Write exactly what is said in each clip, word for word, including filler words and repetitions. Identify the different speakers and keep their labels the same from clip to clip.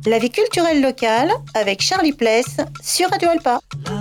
Speaker 1: La vie culturelle locale avec Charlie Pless sur Radio Alpa.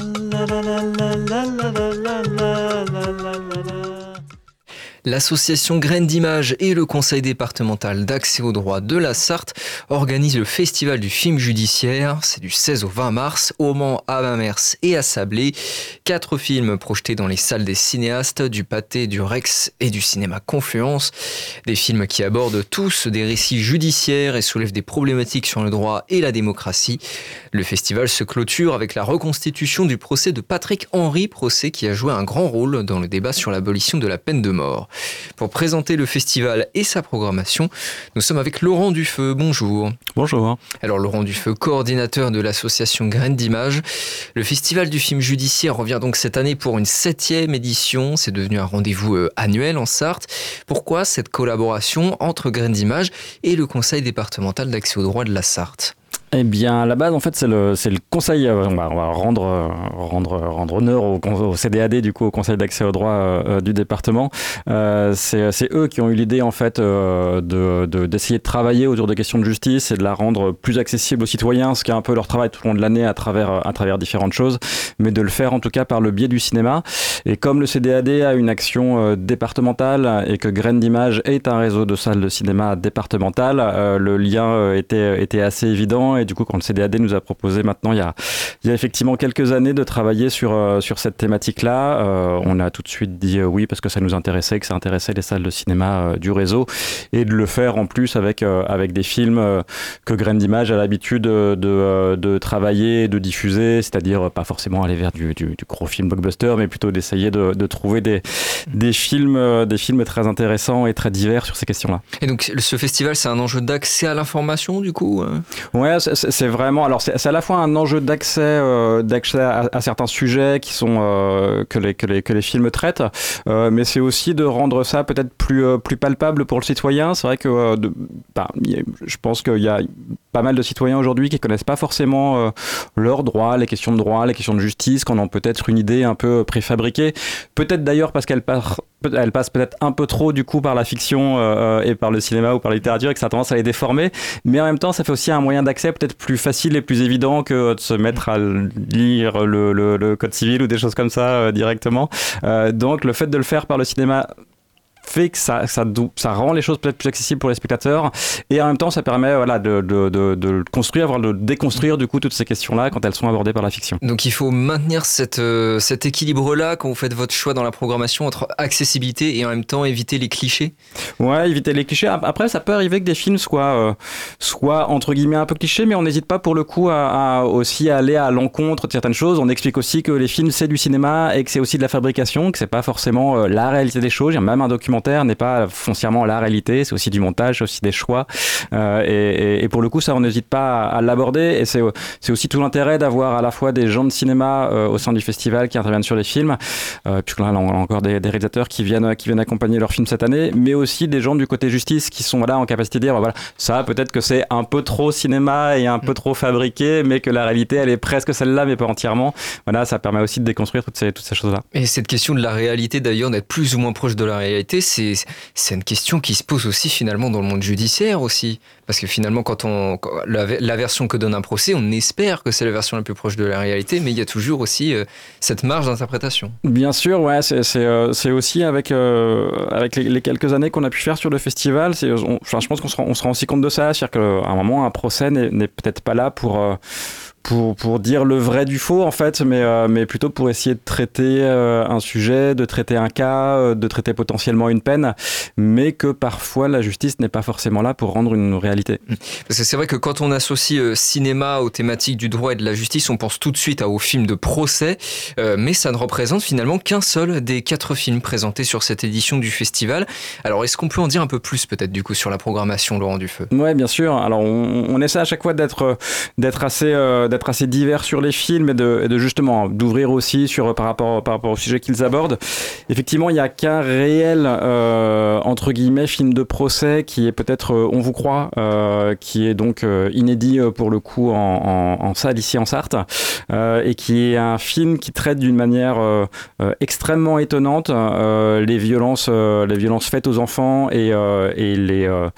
Speaker 2: L'association Graines d'Images et le conseil départemental d'accès au droit de la Sarthe organisent le festival du film judiciaire. C'est du seize au vingt mars au Mans, à Mamers et à Sablé. Quatre films projetés dans les salles des cinéastes du Pâté, du Rex et du cinéma Confluence. Des films qui abordent tous des récits judiciaires et soulèvent des problématiques sur le droit et la démocratie. Le festival se clôture avec la reconstitution du procès de Patrick Henry, procès qui a joué un grand rôle dans le débat sur l'abolition de la peine de mort. Pour présenter le festival et sa programmation, nous sommes avec Laurent Dufeu. Bonjour.
Speaker 3: Bonjour.
Speaker 2: Alors Laurent Dufeu, coordinateur de l'association Graines d'Images. Le festival du film judiciaire revient donc cette année pour une septième édition. C'est devenu un rendez-vous euh, annuel en Sarthe. Pourquoi cette collaboration entre Graines d'Images et le conseil départemental d'accès au droit de la Sarthe ?
Speaker 3: Eh bien, à la base, en fait, c'est le, c'est le conseil, euh, on, va, on va rendre, euh, rendre, rendre honneur au, au C D A D, du coup, au conseil d'accès au droit euh, du département. Euh, c'est, c'est eux qui ont eu l'idée, en fait, euh, de, de, d'essayer de travailler autour des questions de justice et de la rendre plus accessible aux citoyens, ce qui est un peu leur travail tout au long de l'année à travers, à travers différentes choses, mais de le faire, en tout cas, par le biais du cinéma. Et comme le C D A D a une action euh, départementale et que Graines d'Images est un réseau de salles de cinéma départemental, euh, le lien euh, était, était assez évident. Et du coup, quand le C D A D nous a proposé maintenant, il y a, il y a effectivement quelques années de travailler sur, euh, sur cette thématique-là, euh, on a tout de suite dit euh, oui parce que ça nous intéressait, que ça intéressait les salles de cinéma euh, du réseau, et de le faire en plus avec, euh, avec des films euh, que Graines d'Images a l'habitude de, de, de travailler et de diffuser, c'est-à-dire pas forcément aller vers du, du, du gros film blockbuster, mais plutôt d'essayer de, de trouver des, des, films, euh, des films très intéressants et très divers sur ces questions-là.
Speaker 2: Et donc ce festival, c'est un enjeu d'accès à l'information du coup euh...
Speaker 3: Ouais, c'est, c'est vraiment, alors c'est, c'est à la fois un enjeu d'accès, euh, d'accès à, à certains sujets qui sont euh, que les que les que les films traitent, euh, mais c'est aussi de rendre ça peut-être plus euh, plus palpable pour le citoyen. C'est vrai que euh, de, bah, je pense qu'il y a pas mal de citoyens aujourd'hui qui connaissent pas forcément euh, leurs droits, les questions de droit, les questions de justice, qu'on ont peut-être une idée un peu préfabriquée. Peut-être d'ailleurs parce qu'elle part Elle passe peut-être un peu trop du coup par la fiction euh, et par le cinéma ou par la littérature et que ça a tendance à les déformer, mais en même temps ça fait aussi un moyen d'accès peut-être plus facile et plus évident que de se mettre à lire le, le, le code civil ou des choses comme ça euh, directement. Euh, donc le fait de le faire par le cinéma fait que ça, ça, ça rend les choses peut-être plus accessibles pour les spectateurs, et en même temps ça permet voilà, de, de, de, de construire, voire de déconstruire du coup toutes ces questions-là quand elles sont abordées par la fiction.
Speaker 2: Donc il faut maintenir cette, euh, cet équilibre-là quand vous faites votre choix dans la programmation entre accessibilité et en même temps éviter les clichés.
Speaker 3: Ouais, éviter les clichés. Après ça peut arriver que des films soient, euh, soient entre guillemets un peu clichés, mais on n'hésite pas pour le coup à, à aussi aller à l'encontre de certaines choses. On explique aussi que les films c'est du cinéma et que c'est aussi de la fabrication, que c'est pas forcément euh, la réalité des choses. Il y a même un documentaire n'est pas foncièrement la réalité, c'est aussi du montage, c'est aussi des choix, euh, et, et, et pour le coup ça on n'hésite pas à, à l'aborder, et c'est, c'est aussi tout l'intérêt d'avoir à la fois des gens de cinéma euh, au sein du festival qui interviennent sur les films, euh, puisque là on a encore des, des réalisateurs qui viennent, qui viennent accompagner leurs films cette année, mais aussi des gens du côté justice qui sont là en capacité de dire voilà, ça peut-être que c'est un peu trop cinéma et un peu trop fabriqué, mais que la réalité elle est presque celle-là mais pas entièrement. Voilà, ça permet aussi de déconstruire toutes ces, toutes ces choses-là.
Speaker 2: Et cette question de la réalité d'ailleurs, d'être plus ou moins proche de la réalité, C'est, c'est une question qui se pose aussi finalement dans le monde judiciaire aussi. Parce que finalement, quand on, la, la version que donne un procès, on espère que c'est la version la plus proche de la réalité, mais il y a toujours aussi euh, cette marge d'interprétation.
Speaker 3: Bien sûr, ouais, c'est, c'est, euh, c'est aussi avec, euh, avec les, les quelques années qu'on a pu faire sur le festival, c'est, on, enfin, je pense qu'on se rend, on se rend aussi compte de ça, c'est-à-dire qu'à un moment, un procès n'est, n'est peut-être pas là pour... Euh, Pour, pour dire le vrai du faux en fait, mais, euh, mais plutôt pour essayer de traiter euh, un sujet, de traiter un cas, euh, de traiter potentiellement une peine, mais que parfois la justice n'est pas forcément là pour rendre une réalité.
Speaker 2: Parce que c'est vrai que quand on associe euh, cinéma aux thématiques du droit et de la justice, on pense tout de suite à, aux films de procès, euh, mais ça ne représente finalement qu'un seul des quatre films présentés sur cette édition du festival. Alors est-ce qu'on peut en dire un peu plus peut-être du coup sur la programmation, Laurent Dufeu ?
Speaker 3: Ouais, bien sûr. Alors on, on essaie à chaque fois d'être, d'être assez... Euh, d'être d'être assez divers sur les films et de, et de justement d'ouvrir aussi sur, par, rapport, par rapport au sujet qu'ils abordent. Effectivement, il n'y a qu'un réel, euh, entre guillemets, film de procès qui est peut-être euh, On vous croit, euh, qui est donc euh, inédit euh, pour le coup en, en, en salle ici en Sarthe, euh, et qui est un film qui traite d'une manière euh, euh, extrêmement étonnante euh, les violences, euh, les violences faites aux enfants et, euh, et les, euh,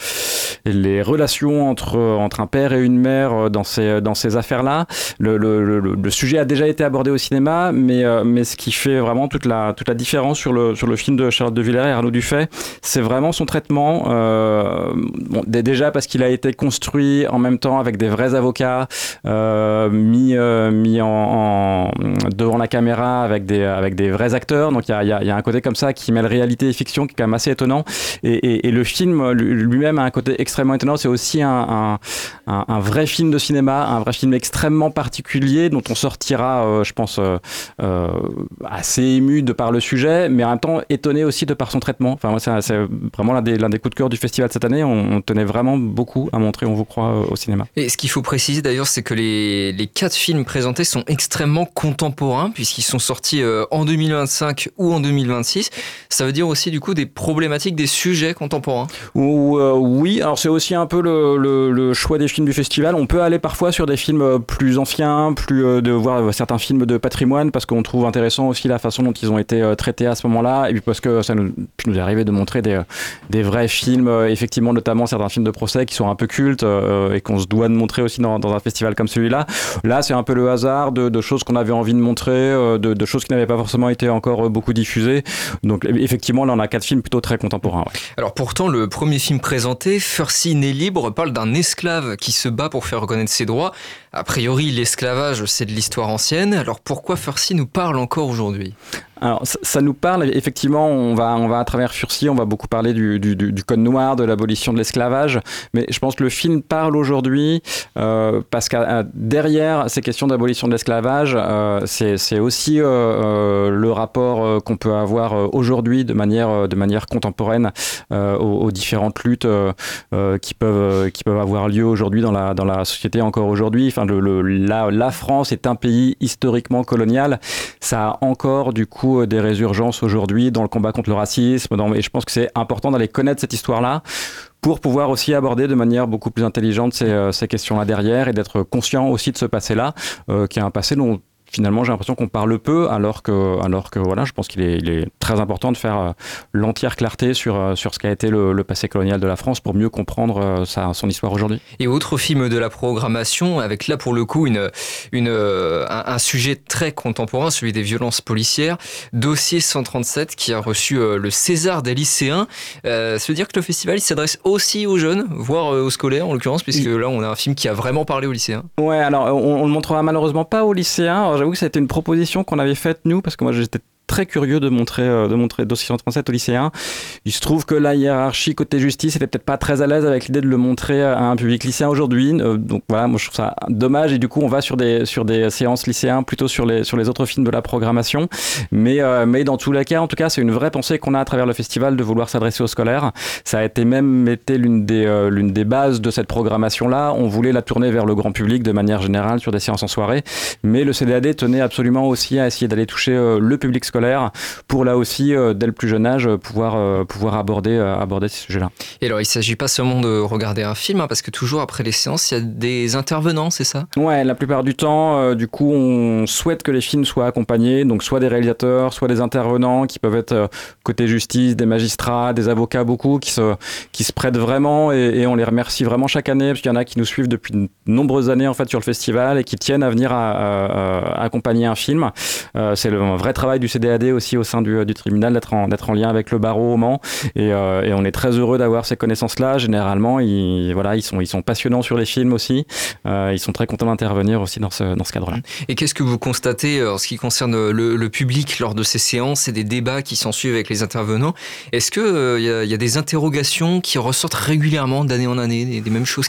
Speaker 3: les relations entre, entre un père et une mère dans ces, dans ces affaires-là. Le, le, le, le sujet a déjà été abordé au cinéma, mais, euh, mais ce qui fait vraiment toute la, toute la différence sur le, sur le film de Charlotte de Villers et Arnaud Dufay, c'est vraiment son traitement. Euh, bon, déjà parce qu'il a été construit en même temps avec des vrais avocats, euh, mis, euh, mis en, en, devant la caméra avec des, avec des vrais acteurs. Donc il y a, y, a, y a un côté comme ça qui mêle réalité et fiction qui est quand même assez étonnant. Et, et, et le film lui-même a un côté extrêmement étonnant. C'est aussi un, un, un, un vrai film de cinéma, un vrai film extrêmement particulier dont on sortira, euh, je pense, euh, euh, assez ému de par le sujet, mais en même temps étonné aussi de par son traitement. Enfin, moi, c'est, c'est vraiment l'un des, l'un des coups de cœur du festival cette année. On, on tenait vraiment beaucoup à montrer On vous croit euh, au cinéma.
Speaker 2: Et ce qu'il faut préciser d'ailleurs, c'est que les, les quatre films présentés sont extrêmement contemporains puisqu'ils sont sortis euh, en deux mille vingt-cinq ou en deux mille vingt-six. Ça veut dire aussi du coup des problématiques, des sujets contemporains.
Speaker 3: Ou, euh, oui, alors c'est aussi un peu le, le, le choix des films du festival. On peut aller parfois sur des films plus anciens, plus euh, de voir certains films de patrimoine parce qu'on trouve intéressant aussi la façon dont ils ont été euh, traités à ce moment-là, et puis parce que ça nous, nous est arrivé de montrer des, des vrais films, euh, effectivement, notamment certains films de procès qui sont un peu cultes euh, et qu'on se doit de montrer aussi dans, dans un festival comme celui-là. Là, c'est un peu le hasard de, de choses qu'on avait envie de montrer, euh, de, de choses qui n'avaient pas forcément été encore beaucoup diffusées. Donc effectivement, là, on a quatre films plutôt très contemporains. Ouais.
Speaker 2: Alors pourtant, le premier film présenté, Furcy né libre, parle d'un esclave qui se bat pour faire reconnaître ses droits. A priori, l'esclavage, c'est de l'histoire ancienne. Alors pourquoi Furcy nous parle encore aujourd'hui ?
Speaker 3: Alors, ça, ça nous parle, effectivement, on va, on va à travers Furcy, on va beaucoup parler du, du, du code noir, de l'abolition de l'esclavage, mais je pense que le film parle aujourd'hui euh, parce que derrière ces questions d'abolition de l'esclavage, euh, c'est, c'est aussi euh, euh, le rapport euh, qu'on peut avoir euh, aujourd'hui de manière, de manière contemporaine euh, aux, aux différentes luttes euh, euh, qui, peuvent, qui peuvent avoir lieu aujourd'hui dans la, dans la société encore aujourd'hui. Enfin, le, le, la, la France est un pays historiquement colonial, ça a encore du coup des résurgences aujourd'hui dans le combat contre le racisme, dans, et je pense que c'est important d'aller connaître cette histoire-là pour pouvoir aussi aborder de manière beaucoup plus intelligente ces, euh, ces questions-là derrière et d'être conscient aussi de ce passé-là, euh, qui est un passé dont finalement j'ai l'impression qu'on parle peu, alors que, alors que voilà, je pense qu'il est, il est très important de faire euh, l'entière clarté sur, euh, sur ce qu'a été le, le passé colonial de la France pour mieux comprendre euh, sa, son histoire aujourd'hui.
Speaker 2: Et autre film de la programmation, avec là pour le coup une, une, euh, un, un sujet très contemporain, celui des violences policières, Dossier cent trente-sept, qui a reçu euh, le César des lycéens. Euh, ça veut dire que le festival il s'adresse aussi aux jeunes, voire euh, aux scolaires en l'occurrence, puisque là on a un film qui a vraiment parlé aux lycéens.
Speaker 3: Ouais, alors on, on le montrera malheureusement pas aux lycéens. Alors, j'avoue que ça a été une proposition qu'on avait faite nous, parce que moi j'étais très curieux de montrer, de montrer Dossier cent trente-sept aux lycéens. Il se trouve que la hiérarchie côté justice était peut-être pas très à l'aise avec l'idée de le montrer à un public lycéen aujourd'hui. Euh, donc voilà, moi je trouve ça dommage et du coup on va sur des, sur des séances lycéens plutôt sur les, sur les autres films de la programmation. Mais, euh, mais dans tous les cas, en tout cas, c'est une vraie pensée qu'on a à travers le festival de vouloir s'adresser aux scolaires. Ça a été même été l'une des, euh, l'une des bases de cette programmation-là. On voulait la tourner vers le grand public de manière générale sur des séances en soirée. Mais le C D A D tenait absolument aussi à essayer d'aller toucher euh, le public scolaire pour là aussi, euh, dès le plus jeune âge, pouvoir, euh, pouvoir aborder, euh, aborder ces sujets-là.
Speaker 2: Et alors, il ne s'agit pas seulement de regarder un film, hein, parce que toujours après les séances, il y a des intervenants, c'est ça ?
Speaker 3: Ouais, la plupart du temps, euh, du coup, on souhaite que les films soient accompagnés, donc soit des réalisateurs, soit des intervenants qui peuvent être euh, côté justice, des magistrats, des avocats, beaucoup, qui se, qui se prêtent vraiment et, et on les remercie vraiment chaque année, parce qu'il y en a qui nous suivent depuis de nombreuses années en fait, sur le festival et qui tiennent à venir à, à, à accompagner un film. Euh, c'est le un vrai travail du C D A D aussi au sein du, du tribunal d'être en, d'être en lien avec le barreau au Mans et, euh, et on est très heureux d'avoir ces connaissances-là. Généralement, ils, voilà, ils, sont, ils sont passionnants sur les films aussi. Euh, ils sont très contents d'intervenir aussi dans ce, dans ce cadre-là.
Speaker 2: Et qu'est-ce que vous constatez en ce qui concerne le, le public lors de ces séances et des débats qui s'en suivent avec les intervenants ? Est-ce qu'il euh, y, y a des interrogations qui ressortent régulièrement d'année en année, des, des mêmes choses qui reviennent ?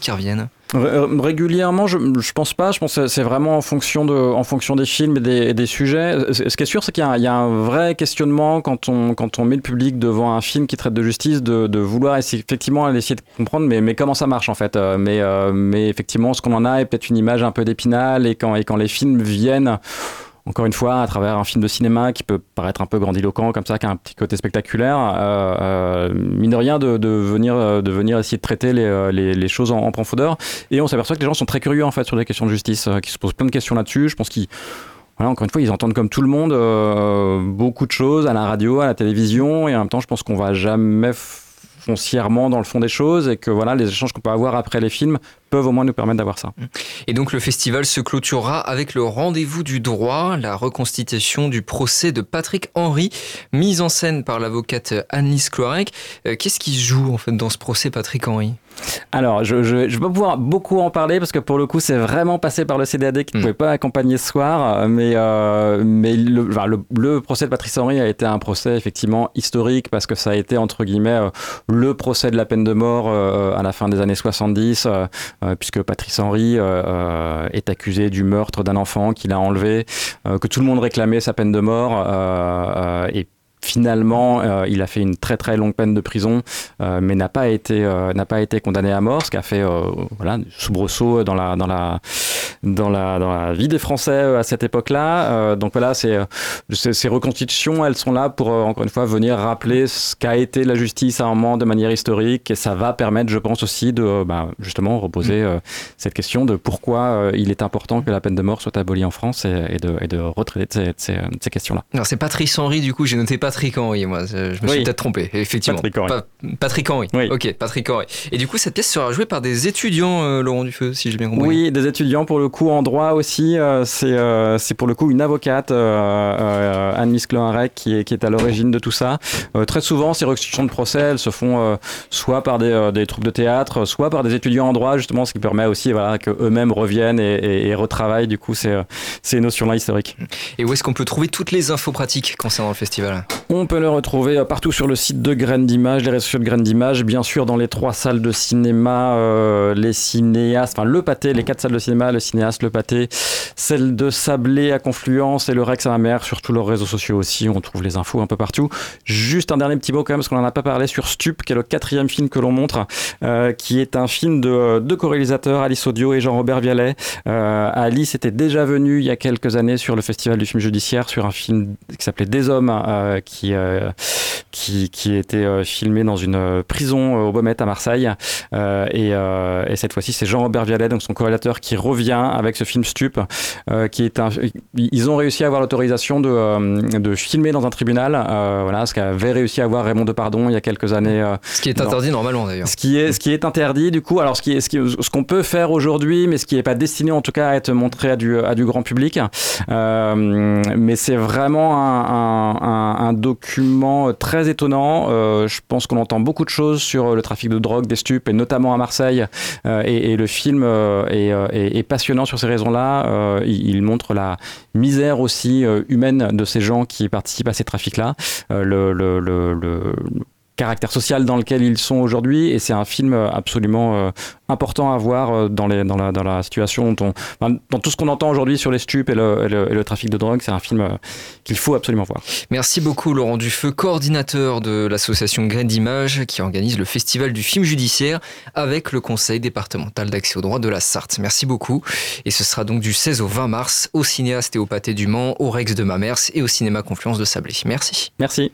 Speaker 3: Régulièrement, je, je pense pas. Je pense que c'est vraiment en fonction de, en fonction des films et des, et des sujets. Ce qui est sûr, c'est qu'il y a, il y a un vrai questionnement quand on, quand on met le public devant un film qui traite de justice, de, de vouloir essayer, effectivement aller essayer de comprendre, mais, mais comment ça marche en fait. Mais, euh, mais effectivement, ce qu'on en a est peut-être une image un peu d'Épinal, et quand, et quand les films viennent, encore une fois, à travers un film de cinéma qui peut paraître un peu grandiloquent comme ça, qui a un petit côté spectaculaire, euh, euh, mine de rien, de, de, venir, de venir essayer de traiter les, les, les choses en, en profondeur. Et on s'aperçoit que les gens sont très curieux en fait sur des questions de justice, euh, qui se posent plein de questions là-dessus. Je pense qu'ils, voilà, encore une fois, ils entendent comme tout le monde euh, beaucoup de choses à la radio, à la télévision, et en même temps, je pense qu'on va jamais foncièrement dans le fond des choses, et que voilà, les échanges qu'on peut avoir après les films peuvent au moins nous permettre d'avoir ça.
Speaker 2: Et donc le festival se clôturera avec le rendez-vous du droit, la reconstitution du procès de Patrick Henry, mise en scène par l'avocate Annelise Cloarec. Euh, qu'est-ce qui se joue en fait dans ce procès Patrick Henry ?
Speaker 3: Alors, je ne vais pas pouvoir beaucoup en parler parce que pour le coup, c'est vraiment passé par le C D A D qui ne mmh. pouvait pas accompagner ce soir. Mais, euh, mais le, enfin, le, le procès de Patrick Henry a été un procès effectivement historique parce que ça a été entre guillemets euh, le procès de la peine de mort euh, à la fin des années soixante-dix, euh, euh, puisque Patrick Henry euh, euh, est accusé du meurtre d'un enfant qu'il a enlevé, euh, que tout le monde réclamait sa peine de mort euh, euh, et finalement, euh, il a fait une très très longue peine de prison, euh, mais n'a pas été euh, n'a pas été condamné à mort, ce qui a fait euh, voilà soubresaut dans la dans la dans la dans la vie des Français à cette époque-là. Euh, donc voilà, c'est, c'est ces reconstitutions, elles sont là pour euh, encore une fois venir rappeler ce qu'a été la justice à un moment de manière historique, et ça va permettre, je pense aussi, de bah, justement reposer euh, cette question de pourquoi euh, il est important que la peine de mort soit abolie en France, et, et de et de retraiter de ces, de ces, de ces questions-là.
Speaker 2: Alors c'est Patrick Henry, du coup j'ai noté Patrick Henry, moi je me suis oui. peut-être trompé, effectivement.
Speaker 3: Patrick Henry.
Speaker 2: Pa- Patrick Henry.
Speaker 3: Oui.
Speaker 2: Ok, Patrick Henry. Et du coup cette pièce sera jouée par des étudiants, euh, Laurent Dufeu, si j'ai bien compris.
Speaker 3: Oui, des étudiants pour le coup en droit aussi. Euh, c'est euh, c'est pour le coup une avocate, euh, euh, Annelise Cloarec, qui est qui est à l'origine de tout ça. Euh, très souvent, ces reconstitutions de procès, elles se font euh, soit par des euh, des troupes de théâtre, soit par des étudiants en droit, justement, ce qui permet aussi voilà que eux-mêmes reviennent et, et, et retravaillent du coup ces ces notions-là historiques.
Speaker 2: Et où est-ce qu'on peut trouver toutes les infos pratiques concernant le festival ?
Speaker 3: On peut le retrouver partout sur le site de Graines d'Images, les réseaux sociaux de Graines d'Images, bien sûr dans les trois salles de cinéma, euh, les cinéastes, enfin le Pâté, les quatre salles de cinéma, le cinéaste, le Pâté, celle de Sablé à Confluence et le Rex à la mer, sur tous leurs réseaux sociaux aussi, on trouve les infos un peu partout. Juste un dernier petit mot quand même, parce qu'on n'en a pas parlé, sur Stup, qui est le quatrième film que l'on montre, euh, qui est un film de deux co-réalisateurs, Alice Audio et Jean-Robert Vialet. Euh, Alice était déjà venue il y a quelques années sur le Festival du film judiciaire, sur un film qui s'appelait Des Hommes, euh, qui, euh, qui, qui était euh, filmé dans une prison euh, au Baumettes à Marseille. Euh, et, euh, et cette fois-ci, c'est Jean-Robert Vialet, donc son co-réalisateur, qui revient avec ce film Stup, euh, qui est un... Ils ont réussi à avoir l'autorisation de, euh, de filmer dans un tribunal, euh, voilà, ce qu'avait réussi à avoir Raymond Depardon il y a quelques années. Euh,
Speaker 2: ce qui est interdit dans... normalement d'ailleurs.
Speaker 3: Ce qui est, ce qui est interdit du coup. Alors ce qui est, ce, qui, ce qu'on peut faire aujourd'hui, mais ce qui n'est pas destiné en tout cas à être montré à du, à du grand public. Euh, mais c'est vraiment un, un, un, un document très étonnant. Euh, je pense qu'on entend beaucoup de choses sur le trafic de drogue, des stupes, et notamment à Marseille. Euh, et, et le film euh, est, est, est passionnant sur ces raisons-là. Euh, il, il montre la misère aussi euh, humaine de ces gens qui participent à ces trafics-là. Euh, le, le, le, le caractère social dans lequel ils sont aujourd'hui, et c'est un film absolument euh, important à voir euh, dans, les, dans, la, dans la situation dont on, dans tout ce qu'on entend aujourd'hui sur les stupes et le, et le, et le trafic de drogue. C'est un film euh, qu'il faut absolument voir.
Speaker 2: Merci beaucoup Laurent Dufeu, coordinateur de l'association Graines d'Images, qui organise le festival du film judiciaire avec le conseil départemental d'accès au droit de la Sarthe. Merci beaucoup, et ce sera donc du seize au vingt mars au cinéaste et au Pâté du Mans, au Rex de Mamers et au cinéma Confluence de Sablé. Merci.
Speaker 3: Merci.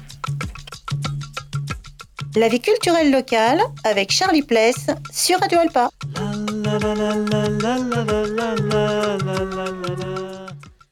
Speaker 1: La vie culturelle locale avec Charlie Pless sur Radio Alpa. La, la, la, la, la, la, la, la, la, la, la.